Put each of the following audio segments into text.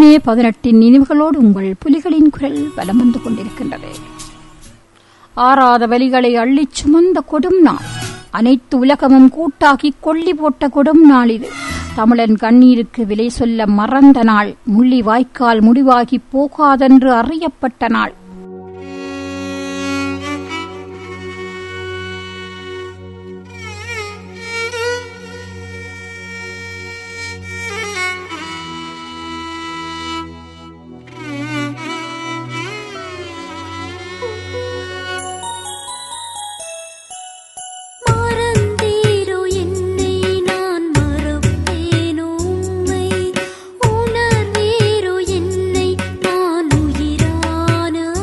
மே 18 நினைவுகளோடு உங்கள் புலிகளின் குரல் வலம் வந்து கொண்டிருக்கின்றது. ஆறாத வலிகளை அள்ளிச் சுமந்த கொடும் நாள், அனைத்து உலகமும் கூட்டாகி கொள்ளி போட்ட கொடும் நாள் இது. தமிழன் கண்ணீருக்கு விலை சொல்ல மறந்த நாள், முள்ளி வாய்க்கால் முடிவாகி போகாதென்று அறியப்பட்ட நாள். உணர்வீரோ என்னை நான் உயிரான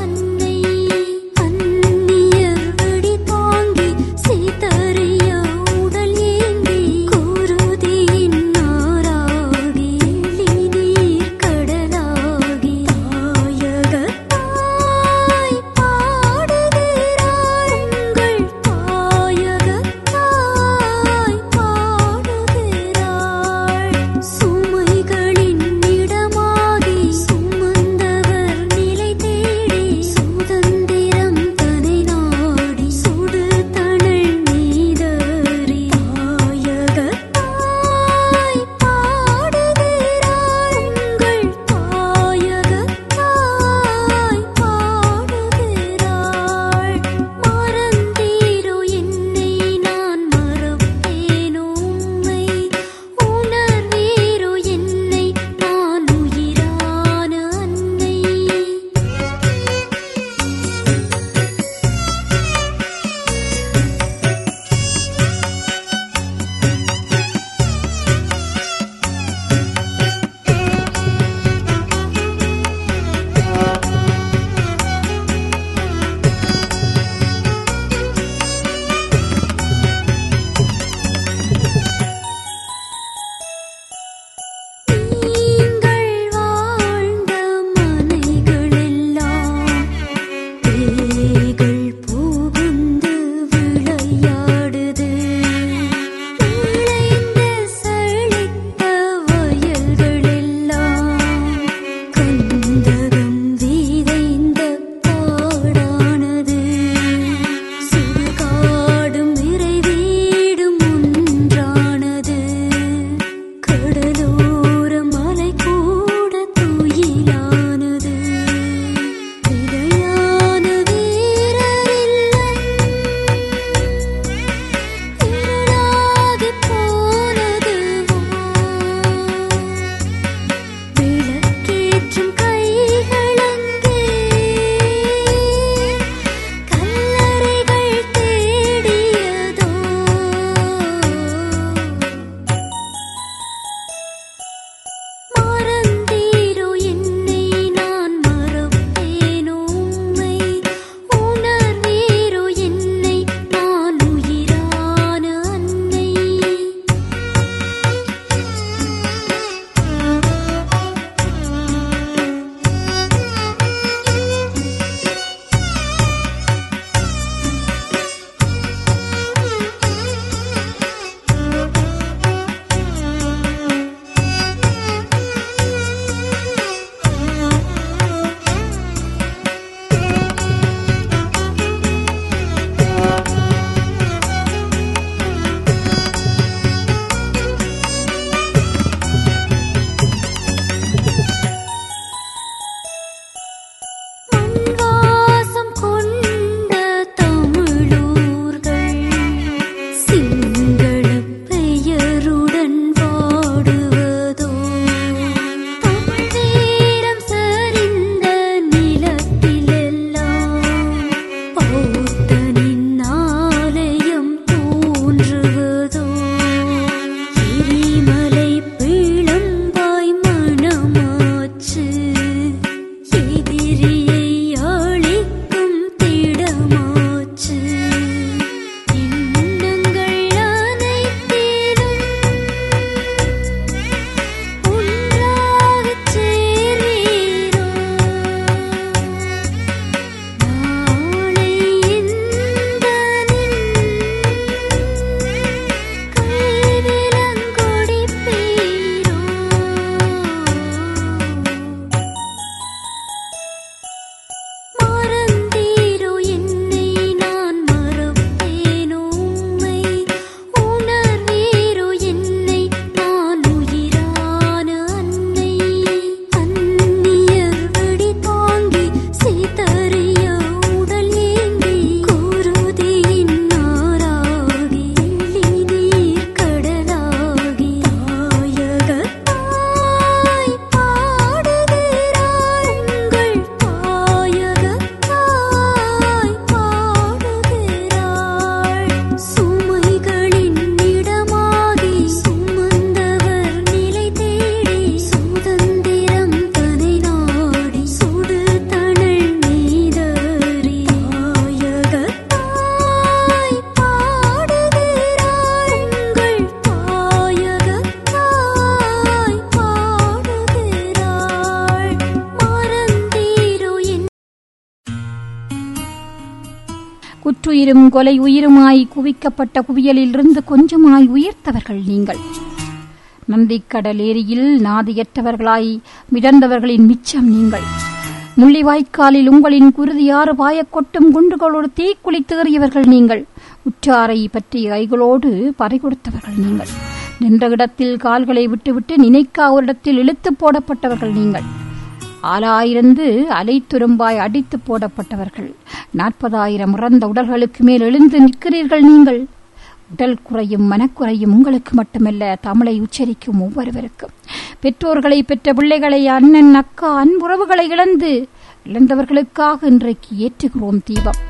குற்றுயிரும் கொலை உயிருமாய் குவிக்கப்பட்ட குவியலிலிருந்து கொஞ்சமாய் உயர்த்தவர்கள் நீங்கள். நந்திக்கடல் ஏரியில் நாதியற்றவர்களாய் மிதந்தவர்களின் மிச்சம் நீங்கள். முள்ளிவாய்க்காலில் உங்களின் குருதியாறு பாயக் கொட்டும் குண்டுகளோடு தீக்குளித்து எறியவர்கள் நீங்கள். உற்றாரை பற்றிய கைகளோடு பறை கொடுத்தவர்கள் நீங்கள். நின்ற இடத்தில் கால்களை விட்டுவிட்டு நினைக்கா ஒரு இடத்தில் இழுத்து போடப்பட்டவர்கள் நீங்கள். ஆளாயிருந்து அலைத்துரும்பாய் அடித்து போடப்பட்டவர்கள். 40,000 இறந்த உடல்களுக்கு மேல் எழுந்து நிற்கிறீர்கள் நீங்கள். உடல் குறையும் மனக்குறையும் உங்களுக்கு மட்டுமல்ல, தமிழை உச்சரிக்கும் ஒவ்வொருவருக்கும். பெற்றோர்களை பெற்ற பிள்ளைகளை, அண்ணன் அக்கா அன்புறவுகளை இழந்தவர்களுக்காக இன்றைக்கு ஏற்றுகிறோம் தீபம்.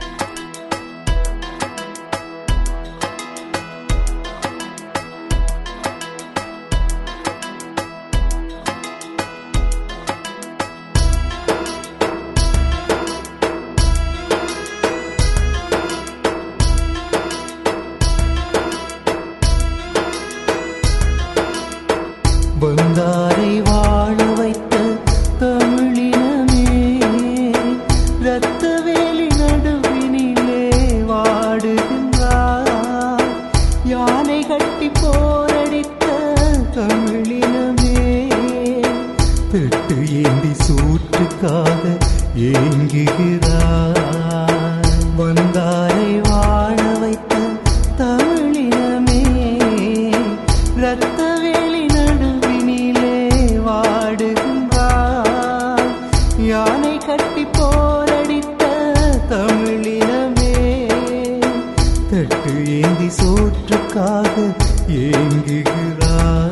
வந்தாரை வாழ வைத்த தமிழினமே, இரத்த வேலி நடுவினிலே வாடுகின்றார். யானை கட்டி போரடித்த தமிழினமே, பெட்டு ஏந்தி சூற்றுக்காக ஏங்குகிறார். வந்தாரை வாழ வைத்த தமிழினமே, இரத்த யானை கட்டி போரடித்த தமிழினமே, தட்டு ஏந்தி சோற்றுக்காக ஏங்குகிறார்.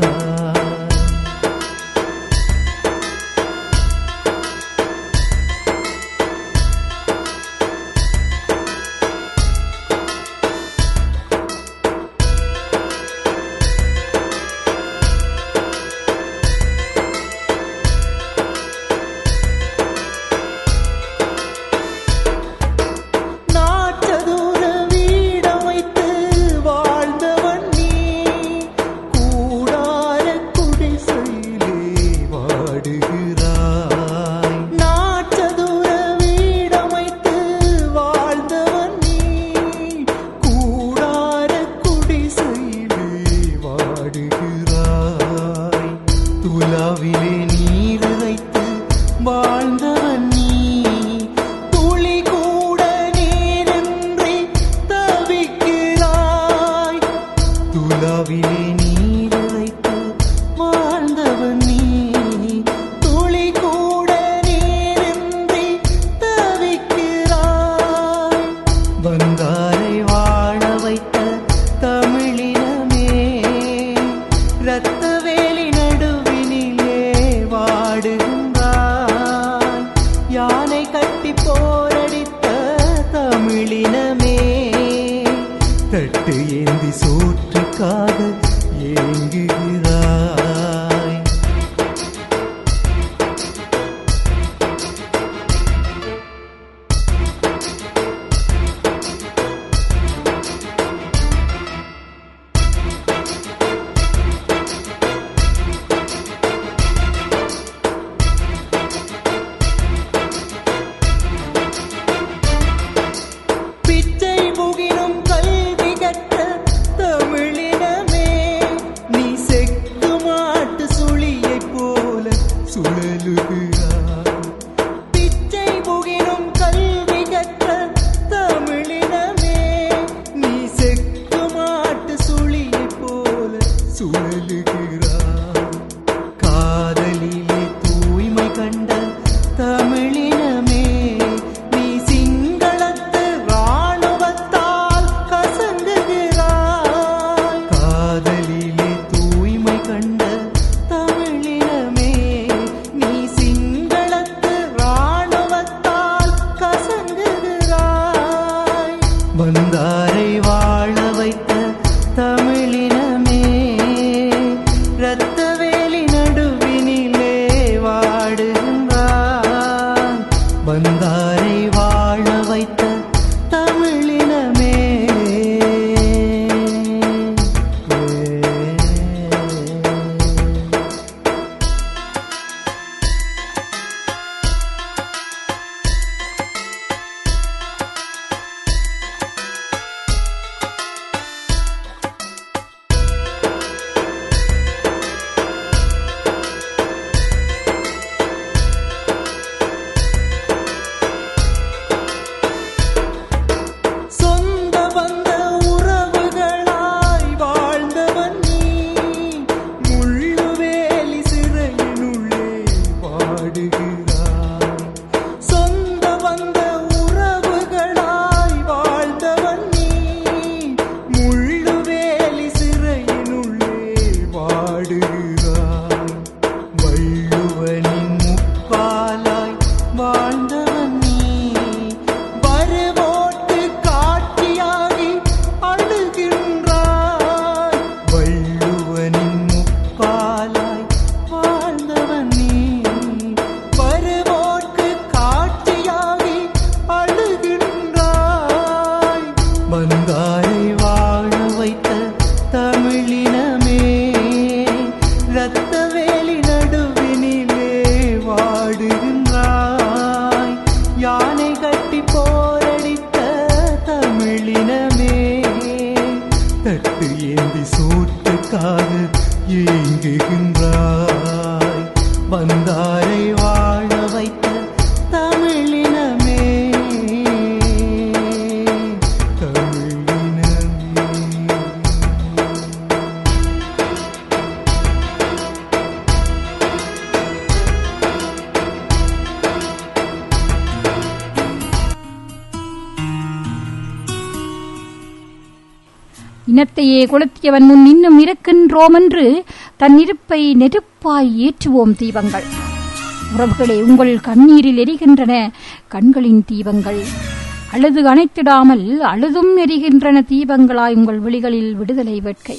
துலாவிலே நீர் இறைத்து வாழ்ந்தவன் நீ, துளி கூட நீரின்றி தவிக்கிறாய். துலாவிலே நீர் இறைத்து வாழ்ந்தவன் நீ, துளி கூட நீரின்றி தவிக்கிறாய். வந்தாரை வாழ வைத்த தமிழினமே, இரத்த வேலி நடுவினிலே வாடுகின்றாய். யானை கட்டி போரடித்த தமிழினமே, தட்டு ஏந்தி சோற்றுக்காக ஏங்குகிறாய். காதலிலே தூய்மை கண்ட தமிழினமே, நீ சிங்களத்து ராணுவத்தால் கசங்குகிறாய். காதலிலே தூய்மை கண்ட தமிழினமே, நீ சிங்களத்து ராணுவத்தால் கசங்குகிறாய். வந்தாரை வாழ வைத்த தமிழினமே, இரத்த வேலி நடுவினிலே வாடுகின்றான். வந்தாரை வாழ வைத்த தமிழினமே. தட்டு ஏந்தி சோற்றுக்காக ஏங்குகின்றாய். வந்தாரை வாழ வைத்த தமிழினமே, தமிழினமே. இனத்தையே கொளுத்தியவன் முன் இன்னும் இருக்கின்றோம் என்று தன் இருப்பை நெருப்பாய் ஏற்றுவோம் தீபங்கள். உறவுகளே, உங்கள் கண்ணீரில் எரிகின்றன கண்களின் தீபங்கள். அழுது அணைத்திடாமல் அழுதும் எரிகின்றன தீபங்களாய் உங்கள் விழிகளில் விடுதலை வேட்கை.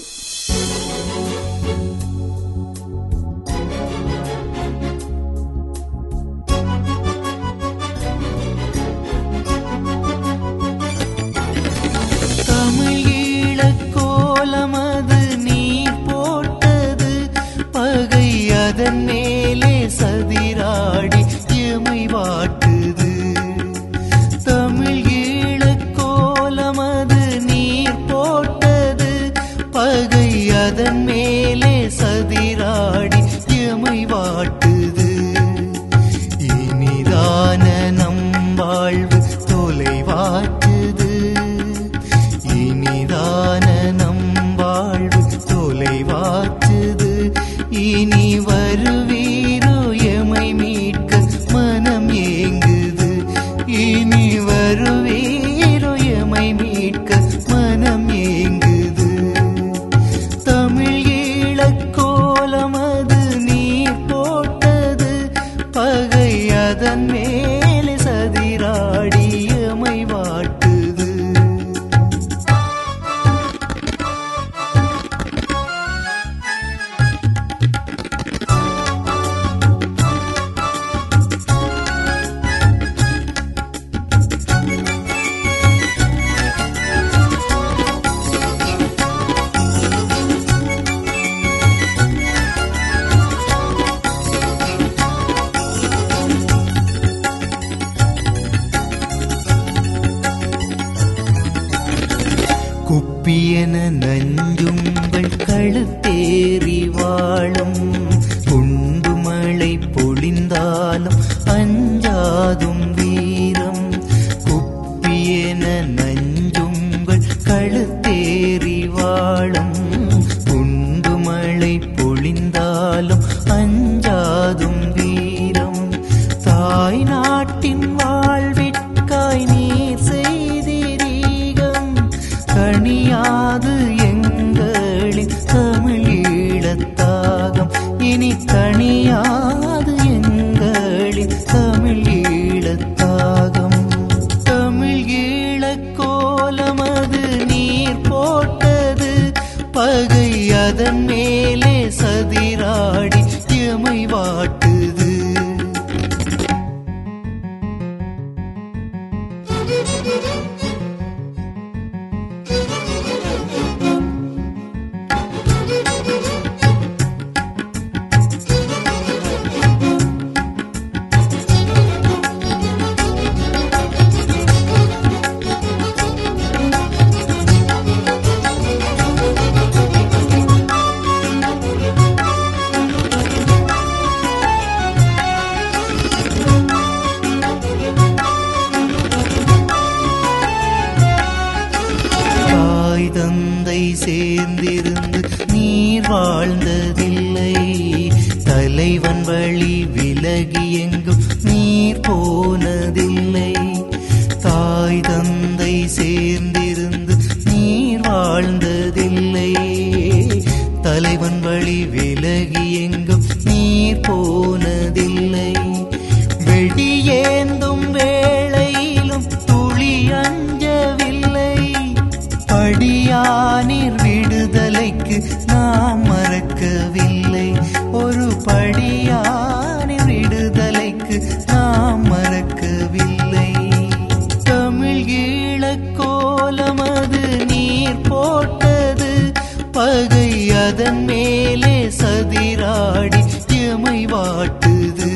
அதன் மேலே சதிராடி எமை வாட்டுது. தமிழ் ஈழக்கோலமது நீர் போட்டது, பகை அதன் மேலே சதிராடி எமை வாட்டுது. இனிதான நம் வாழ்வு தொலைவாற்றுது, இனிதான நம் வாழ்வு தொலைவாற்றுது. இனி வருவீரோ எமை மீட்க மனம் ஏங்குது, இனி வருவீரோ எமை மீட்க மனம் ஏங்குது. தமிழ் ஈழக்கோலமது நீர் போட்டது, பகை அதன் மேலே சதிராடி எமை வாட்டுது. குப்பியன நஞ்சுங்கள் கழுத்தேறி வாழும், குண்டு மழை பொழிந்தாலும் அஞ்சாதும் வீரம். குப்பியன நஞ்சுங்கள் கழுத்தேறி வாழும், குண்டு மழை பொழிந்தாலும் அஞ்சாதும் வீரம். தாய் நாட்டின் வாழ்விற்காய் நீர் செய்தீரீகம், கணியாது எங்களின் தமிழீழத்தாகம். இனி கணியாது எங்களின் தமிழீழத்தாகம். தமிழ் ஈழக்கோலமது நீர் போட்டது, பகை அதன் மேலே சதிராடி எமை வாட்டுது. தந்தை சேர்ந்திருந்து நீர் வாழ்ந்ததில்லை, தலைவன் வழி விலகி எங்கும் நீர் போனதில்லை. தாய் தந்தை சேர்ந்திருந்து நீர் வாழ்ந்ததில்லை, தலைவன் வழி விலகி எங்கும் நீர் போனதில்லை. வெடியேந்தும் வேளையிலும் துளி அஞ்சவில்லை, படியானீர் விடுதலைக்கு நாம் மறக்கவில்லை. ஒரு படியானீர் விடுதலைக்கு நாம் மறக்கவில்லை. தமிழ் ஈழக்கோலமது நீர் போட்டது, பகை அதன் மேலே சதிராடி எமை வாட்டுது.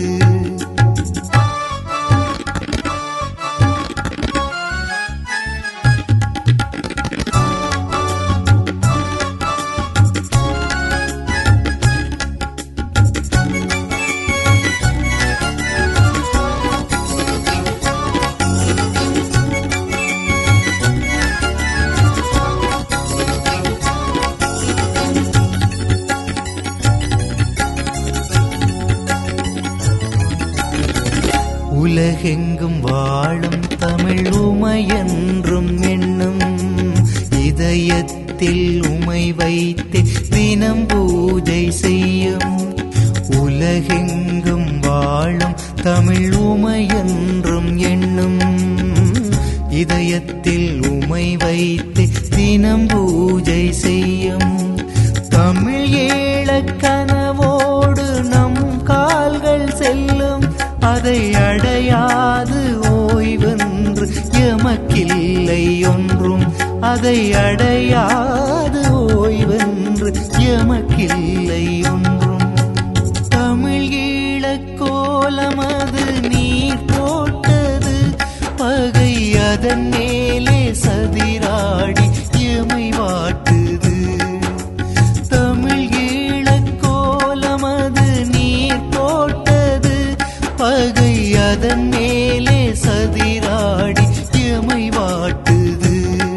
உலகெங்கும் வாழும் தமிழ் உமையென்றும் எண்ணும் இதயத்தில் உமை வைத்தே தினம் பூஜை செய்யும். உலகெங்கும் வாழும் தமிழ் உமையென்றும் எண்ணும் இதயத்தில் உமை வைத்தே தினம் பூஜை செய்யும். தமிழ் ஏழக் கனவோடு நம் கால்கள் செல்லும். அதை அடையாது ஓய்வென்று எமக்கில்லை ஒன்றும். அதை அடையாது ஓய்வென்று எமக்கில்லை ஒன்றும். தமிழ் ஈழக்கோலமது நீர் போட்டது பகை அதன் மேலே சதிராடி எமை வாட்டுது. தமிழ் ஈழக்கோலமது நீர் போட்டது பகை அதன் மேலே சதிராடி எமை வாட்டுது.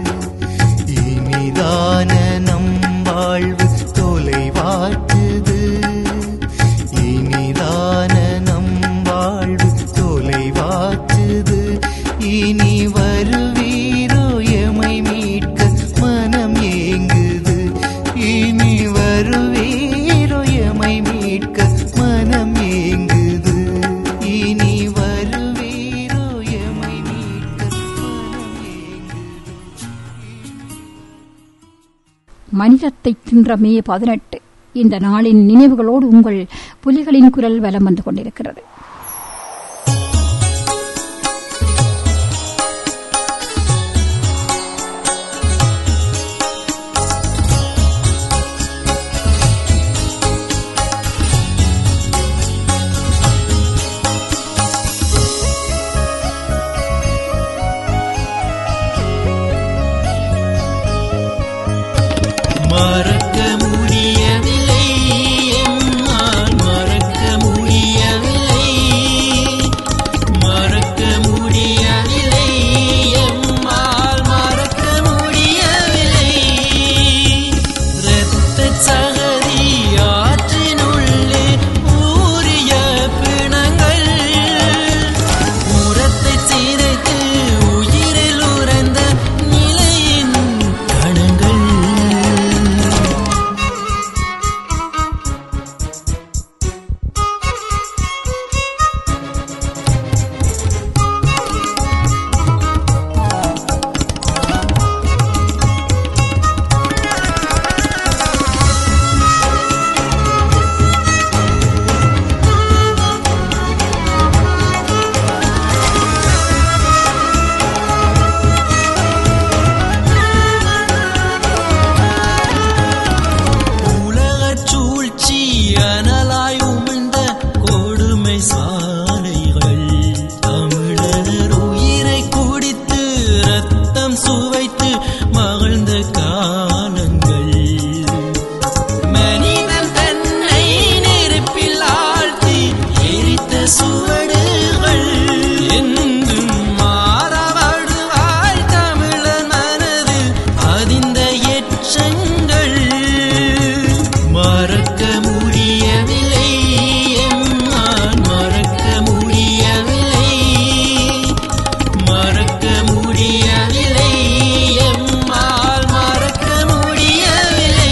இனிதான நம் வாழ்வு தொலைவாக்குது. இனிதான நம் வாழ்வு தொலைவாக்குது. இனி வருவீரோ எமை மீட்க மனம் ஏங்குது. இனி வருவீரோ எமை மீட்க மனம் ஏங்குது. இனி வருவீரோ எமை மீட்க மனம் ஏங்குது. மனிதத்தை தின்ற மே 18 இந்த நாளின் நினைவுகளோடு உங்கள் புலிகளின் குரல் வலம் வந்து கொண்டிருக்கிறது. மறக்க முடியவில்லை எம்மால் மறக்க முடியவில்லை. மறக்க முடியவில்லை எம்மால் மறக்க முடியவில்லை. இரத்தச் சகதி ஆற்றினுள்ளே ஊறிய பிணங்கள் உரத்தைச் சிதைத்து உயிரில் உறைந்த நிலையின் கணங்கள். உலகச் சூழ்ச்சி அனலாய் உமிழ்ந்த கொடுமை சாலைகள் தமிழர் உயிரை குடித்து ரத்தம் சுவைத்து மகிழ்ந்த காலங்கள். மனிதன் தன்னை நெருப்பில் ஆழ்த்தி எரித்த சுவடுகள் எங்கும் மாறவாடுவாய் தமிழர் மனதில் பதிந்த எச்சங்கள். மறக்க முடியவில்லை எம்மால் மறக்க முடியவில்லை. மறக்க முடியவில்லை எம்மால் மறக்க முடியவில்லை.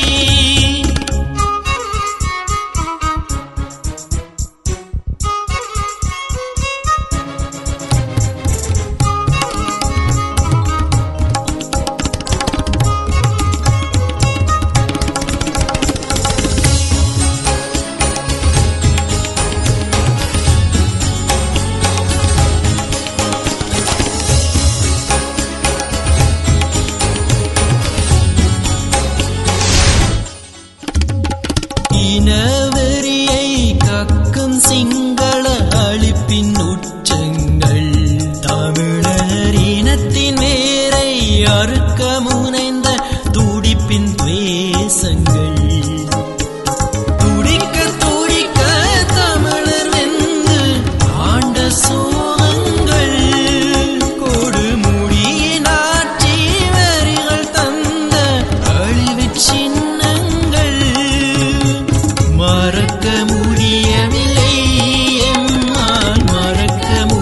இனவெறியை கக்கும் சிங்கள அழிப்பின் உச்சங்கள் தமிழர் இனத்தின் வேரை அறுக்க முனைந்த துடிப்பின் துவேசங்கள். துடிக்க துடிக்க தமிழர் வெந்து ஆண்ட சோகங்கள். கொடுமுடியின் ஆட்சி வரிகள் தந்த அழிவுச் சின்னங்கள். மறக்க முடியவில்லை எம்மால் மறக்க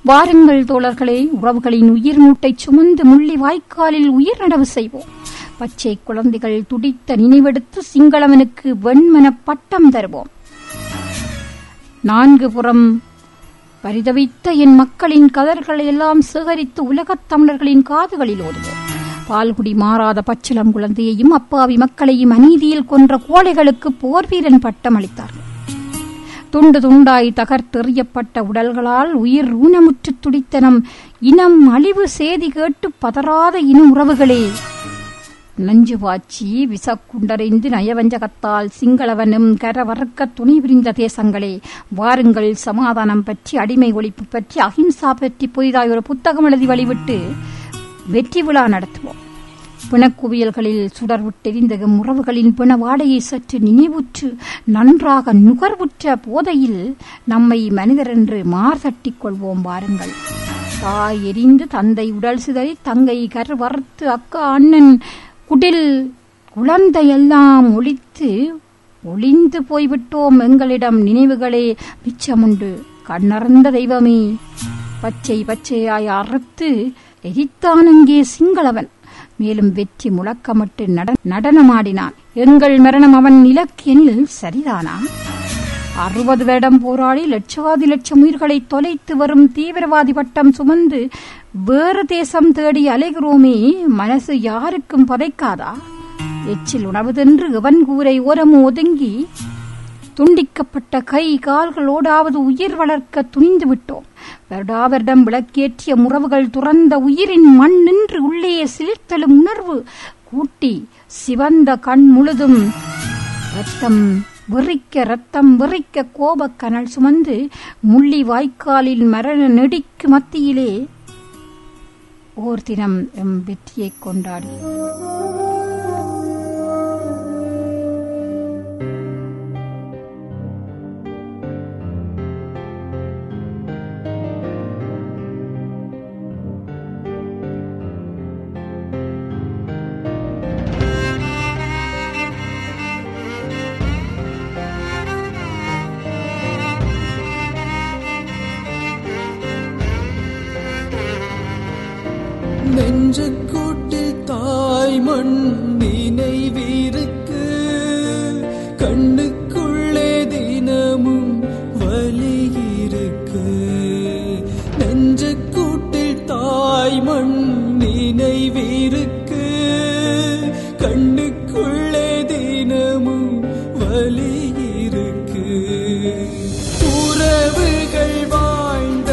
வாருங்கள் தோழர்களே, உறவுகளின் உயிர் மூட்டை சுமந்து முள்ளி வாய்க்காலில் உயிர் நடவு செய்வோம். பச்சை குழந்தைகள் துடித்த நினைவெடுத்து சிங்களவனுக்கு வெண்மன பட்டம் தருவோம். 4 புறம் பரிதவித்த என் மக்களின் கதர்களை எல்லாம் சேகரித்து உலகத் தமிழர்களின் காதுகளில் ஓதுவோம். பால்குடி மாறாத பச்சிளம் குழந்தையையும் அப்பாவி மக்களையும் அநீதியில் கொன்ற கோழைகளுக்கு போர்வீரன் பட்டம் அளித்தார்கள். துண்டு துண்டாய் தகர்த்தெறியப்பட்ட உடல்களால் உயிர் ஊனமுற்று துடித்த நம் இனம் அழிவு செய்தி கேட்டு பதறாத இன உறவுகளே, நஞ்சு வாச்சி விசக்குண்டறிந்து நயவஞ்சகத்தால் சிங்களவனும் கரவறுக்க துணை புரிந்த தேசங்களே, வாருங்கள் சமாதானம் பற்றி, அடிமை ஒழிப்பு பற்றி, அஹிம்சா பற்றி புதிதாய் ஒரு புத்தகம் எழுதி வழிவிட்டு வெற்றி விழா நடத்துவோம். பிணக்குவியல்களில் சுடர்விட்டெறிந்த உறவுகளின் பிண வாடையை சற்று நினைவுற்று நன்றாக நுகர்வுற்ற போதையில் நம்மை மனிதர் என்று மார்தட்டிக் கொள்வோம். வாருங்கள். தாய் எரிந்து தந்தை உடல் சிதறி தங்கை கரு வறுத்து அக்கா அண்ணன் குடில் குழந்தையெல்லாம் ஒளிந்து போய்விட்டோம். எங்களிடம் நினைவுகளே மிச்சமுண்டு. கண்ணறந்த தெய்வமே, பச்சை பச்சையாய் அறுத்து எரித்தானங்கே சிங்களவன். மேலும் வெற்றி முழக்கமிட்டு நடனமாடினான். எங்கள் மரணம் அவன் இலக்கியனில் சரிதானா? 60 வருடம் போராடி லட்சாதி லட்சம் உயிர்களை தொலைத்து வரும் தீவிரவாதி பட்டம் சுமந்து வேறு தேசம் தேடி அலைகிறோமே, மனசு யாருக்கும் பதைக்காதா? எச்சில் உணவு தின்று எவன் கூரை ஓரமோ ஒதுங்கி துண்டிக்கப்பட்ட கை கால்களோடாவது உயிர் வளர்க்க துணிந்து விட்டோம். வருடாவரிடம் விளக்கேற்றிய முறவுகள் துறந்த உயிரின் மண் நின்று உள்ளே சிலிர்த்தலும் உணர்வு கூட்டி சிவந்த கண் முழுதும் ரத்தம் வெறிக்க கோபக்கனல் சுமந்து முள்ளி வாய்க்காலில் மரண நெடிக்கு மத்தியிலே ஓர் தினம் எம் வெற்றியை கொண்டாடி நெஞ்சக்கூட்டில் தாய் மண் நினைவிருக்கு, கண்ணுக்குள்ளே தினமும் வலி இருக்கு. நெஞ்சக்கூட்டில் தாய் மண் நினைவிருக்கு, கண்ணுக்குள்ளே தினமும் வலி இருக்கு. உறவுகள் வாழ்ந்த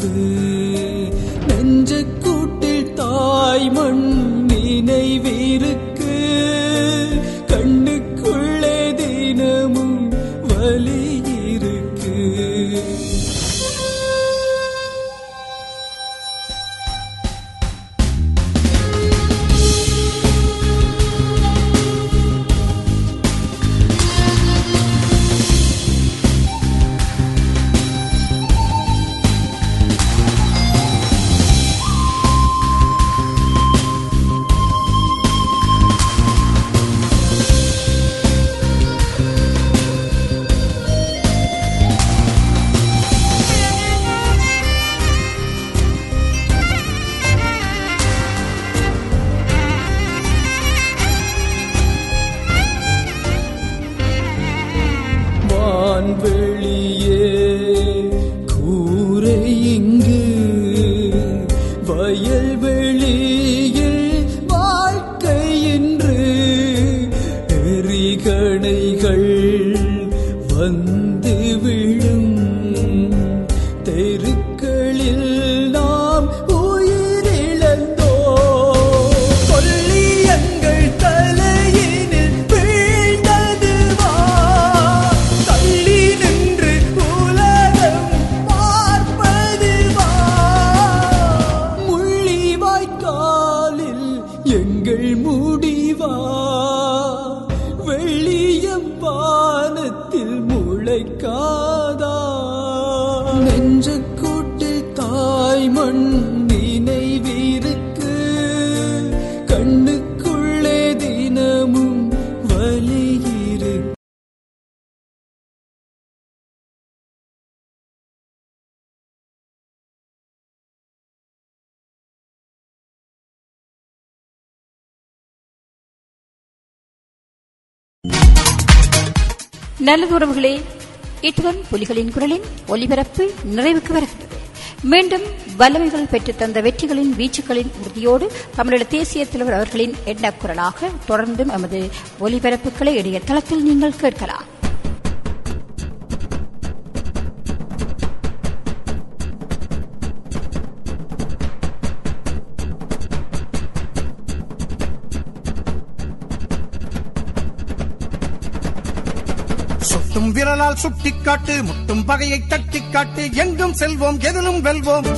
நெஞ்ச கூட்டில் தாய் மண் நினைவிருக்கு, கண்ணுக்குள்ளே தினமும் வலி இருக்கு. வெளியே கூரை இங்கு, வயல்வெளியில் வாழ்க்கை என்று எரிகணைகள் வந்து விழும் தெருக்களில் நாம் உயிரிழந்தோ, கொல்லியங்கள் தலையினில் வீழ்ந்ததுவா, தள்ளி நின்று உலகம் பார்ப்பதுவா, முள்ளி வாய்க்காலில் எங்கள் முடிவா, வெள்ளியம் வானத்தில் முளைக்காதா, நெஞ்ச கூட்டில் தாய் மண் நினைவிருக்கு, கண்ணுக்குள்ளே தினமும் வலி இருக்கு. நல்லது உறவுகளே, இத்துடன் புலிகளின் குரலின் ஒலிபரப்பு நிறைவுக்கு வருகிறது. மீண்டும் வல்லமைகள் பெற்றுத் தந்த வெற்றிகளின் வீச்சுக்களின் உறுதியோடு தமிழீழ தேசிய தலைவர் அவர்களின் எண்ணக்குரலாக தொடர்ந்தும் எமது ஒலிபரப்புகளை இடையே தளத்தில் நீங்கள் கேட்கலாம். சுட்டும் விரலால் சுட்டிக்காட்டு, முட்டும் பகையை தட்டிக்காட்டு, எங்கும் செல்வோம் எதிலும் வெல்வோம்.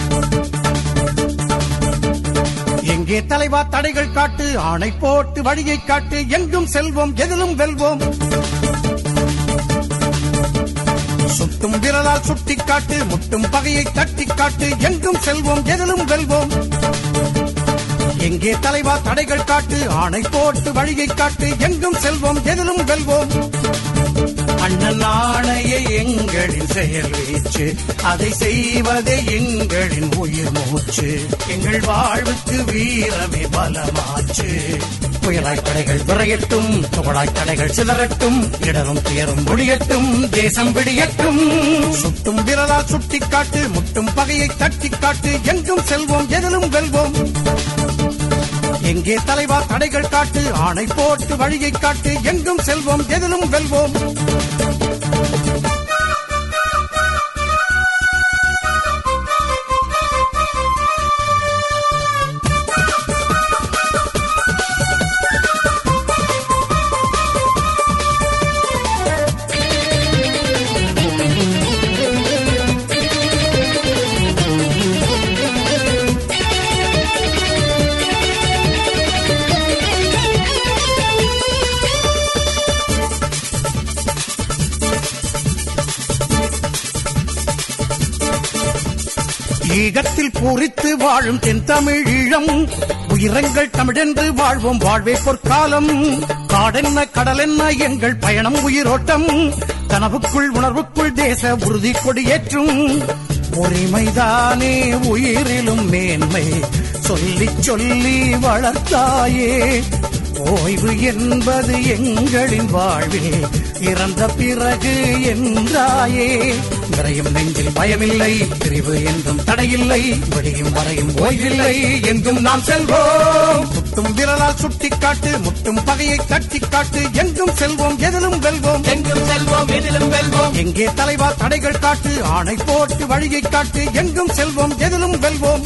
எங்கே தலைவா தடைகள் காட்டு, ஆணை போட்டு வழியை காட்டு, எங்கும் செல்வோம் எதிலும் வெல்வோம். சுட்டும் விரலால் சுட்டிக்காட்டு, முட்டும் பகையை தட்டிக்காட்டு, எங்கும் செல்வோம் எதிலும் வெல்வோம். எங்கே தலைவா தடைகள் காட்டு, ஆணை போட்டு வழியை காட்டு, எங்கும் செல்வோம் எதிலும் வெல்வோம். அண்ணன் ஆணைய எங்களின் செயல் வீச்சு, அதை செய்வதே எங்களின் உயிர் மூச்சு. எங்கள் வாழ்வுக்கு வீரமே பலமாச்சு. புயலாய் தடைகள் விரையட்டும், துகளாய் தடைகள் சிதறட்டும், இடரும் துயரும் ஒழியட்டும், தேசம் விடியட்டும். சுட்டும் விரலால் சுட்டிக்காட்டு, முட்டும் பகையை தட்டிக்காட்டு, எங்கும் செல்வோம் எதிலும் வெல்வோம். எங்கே தலைவா தடைகள் காட்டு, ஆணை போட்டு வழியை காட்டு, எங்கும் செல்வோம் எதிலும் வெல்வோம். ஈகத்தில் பூரித்து வாழும் தென் தமிழீழம், உயிரங்கள் தமிழென்று வாழ்வோம் வாழ்வே பொற்காலம். காடென்ன கடலென்ன எங்கள் பயணம் உயிரோட்டம், கனவுக்குள் உணர்வுக்குள் தேச உறுதி கொடியேற்றும். உரிமைதானே உயிரிலும் மேன்மை, சொல்லி சொல்லி வளர்த்தாயே. ஓய்வு என்பது எங்களின் வாழ்வே, இறந்த பிறகு என்றாயே. விரையும் நெஞ்சில் பயமில்லை, பிரிவு என்றும் தடையில்லை, விடியும் வரையும் ஓய்வில்லை, எங்கும் நாம் செல்வோம். சுட்டும் விரலால் சுட்டிக்காட்டு, முட்டும் பகையை தட்டிக்காட்டு, எங்கும் செல்வோம் எதிலும் வெல்வோம், எங்கும் செல்வோம் எதிலும் வெல்வோம். எங்கே தலைவா தடைகள் காட்டு, ஆணை போட்டு வழியை காட்டு, எங்கும் செல்வோம் எதிலும் வெல்வோம்.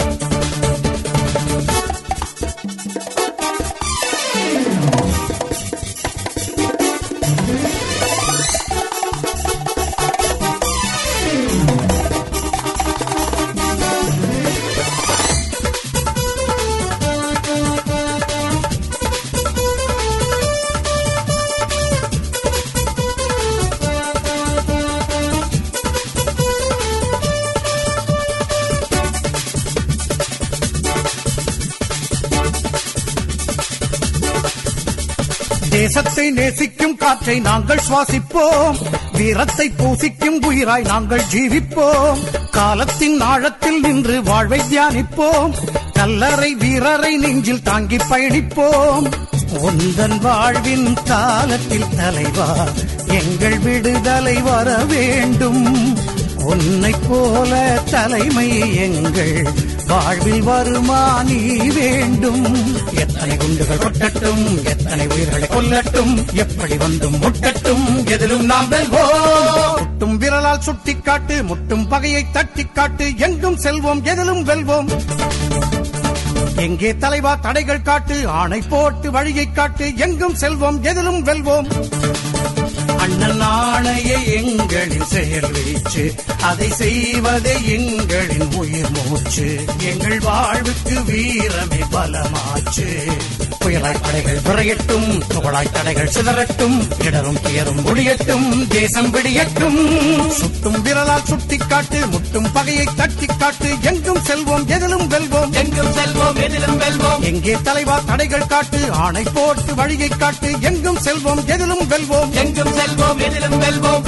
தேசத்தை நேசிக்கும் காற்றை நாங்கள் சுவாசிப்போம், வீரத்தை பூசிக்கும் உயிராய் நாங்கள் ஜீவிப்போம், காலத்தின் ஆழத்தில் நின்று வாழ்வை தியானிப்போம், கல்லறை வீரரை நெஞ்சில் தாங்கி பயணிப்போம். உந்தன் வாழ்வின் காலத்தில் தலைவா எங்கள் விடுதலை வர வேண்டும், உன்னை போல தலைமை எங்கள் வாழ்வில் வருமா நீ வேண்டும். எத்தனை குண்டுகள் கொட்டட்டும், எத்தனை உயிர்களை கொல்லட்டும், எப்படி வந்தும் முட்டட்டும், எதிலும் நாம் வெல்வோம். முட்டும் விரலால் சுட்டிக்காட்டு, முட்டும் பகையை தட்டிக்காட்டு, எங்கும் செல்வோம் எதிலும் வெல்வோம். எங்கே தலைவா தடைகள் காட்டு, ஆணை போட்டு வழியை காட்டு, எங்கும் செல்வோம் எதிலும் வெல்வோம். அண்ணல் ஆணைய எங்களின் செயல் வீச்சு, அதை செய்வதே எங்களின் உயிர் மூச்சு, எங்கள் வாழ்வுக்கு வீரமே பலமாச்சு. புயலாய் தடைகள் விரையட்டும், துகளாய் தடைகள் சிதறட்டும், இடரும் துயரும் ஒழியட்டும், தேசம் விடியட்டும். சுட்டும் விரலால் சுட்டிக்காட்டு, முட்டும் பகையை தட்டிக்காட்டு, எங்கும் செல்வோம் எதிலும் வெல்வோம், எங்கும் செல்வோம் எதிலும் வெல்வோம். எங்கே தலைவா தடைகள் காட்டு, ஆணை போட்டு வழியை காட்டு, எங்கும் செல்வோம் எதிலும் வெல்வோம், எங்கும் செல்வோம் எதிலும் வெல்வோம்.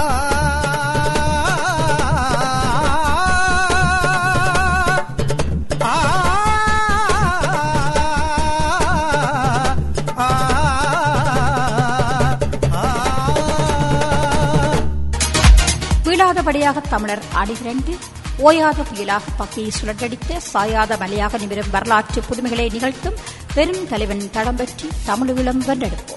வீழாதபடியாக தமிழர் அணிதிரண்டு ஓயாத புயலாக பக்கையை சுழற்றடித்த சாயாத மலையாக நிமிரும் வரலாற்று புதுமைகளை நிகழ்த்தும் பெரும் தலைவன் தடம் பற்றி தமிழீழம் வென்றெடுப்போம்.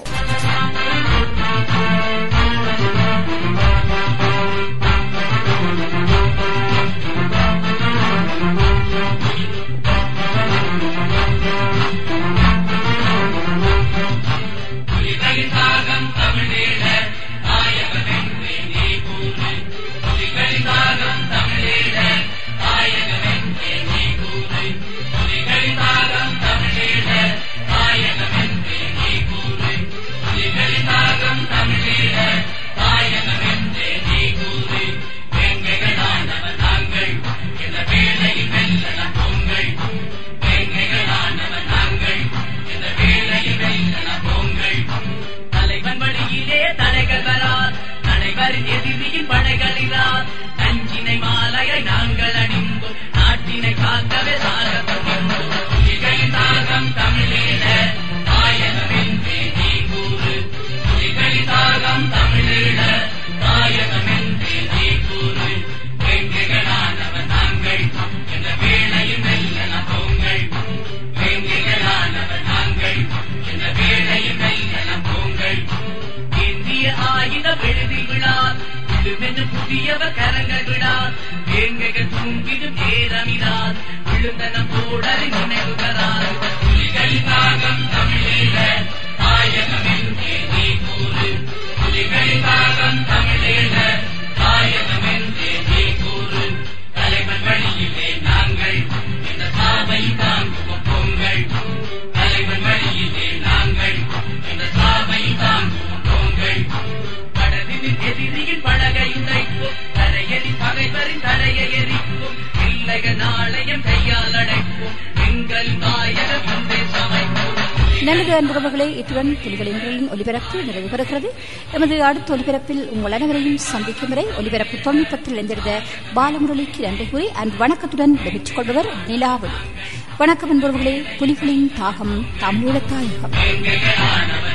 புதியவர் கரங்கள் விடார், எங்கள் தூங்கிடும் ஏறமிடார், விழுந்தனம் போடலை நினைவுகிறார். புலிகளின் தாகம் தமிழீழ தாயகமென்றே நீ கூறு, புலிகளின் தாகம் தமிழீழ தாயகமென்றே நீ கூறு. தலைவன் வழியிலே நாங்கள் இந்த சாவை தாங்குவோம் பொங்கல், தலைவன் வழியிலே நாங்கள் இந்த சாவை தாங்குவோம் பொங்கல். எதிரியின் படகை உடைப்போம், தரையறி பகைவரின் தடையை எரிப்போம், இல்லைய நாளையும் கையால் அடைப்போம், எங்கள் தாயக முன்பே சமைப்போம். நல்லது அன்புகளே, இத்துடன் புலிகளின் ஒலிபரப்பு நிறைவு பெறுகிறது. எமது அடுத்த ஒலிபரப்பில் உங்கள் அனைவரையும் சந்திக்கும் வரை ஒலிபரப்பு தொழில்நுட்பத்தில் இணைந்திருந்த பாலமுரளிக்கு நன்றி கூறி அன்பு வணக்கத்துடன் விடைபெற்றுக் கொள்பவர் நிலாவளி. வணக்கம் அன்பர்களே. புலிகளின் தாகம் தமிழீழ தாயகம்.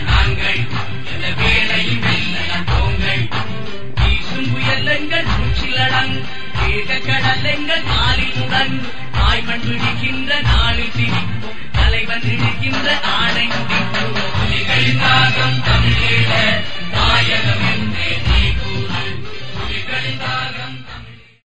புயலங்கள் சொல்லடங்கு வேக கடல் எங்கள் காலில் முடங்கு தாய்மண் விடுகின்ற நாளில் திரிப்போம் தலைவன் இழுக்கின்ற